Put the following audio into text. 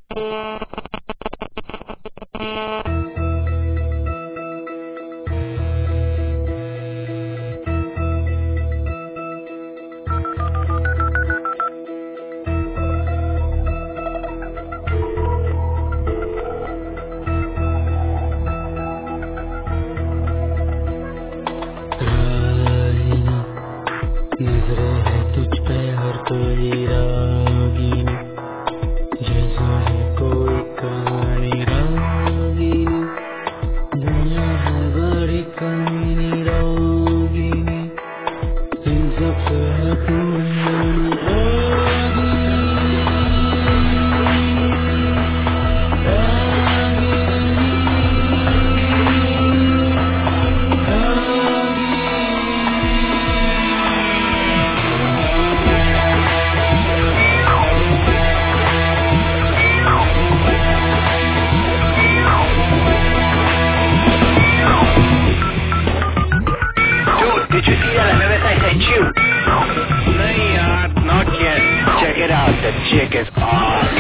नजरें है तुझ पे हर कोई रागीनी, जैसा है कोई कहानी रागीनी, दुनिया है बड़ी कहानी रागीनी, इन सबसे है तू मेरी रागीनी। Did you see that MMS I sent you? नहीं यार, not yet. Check it out, the chick is awesome.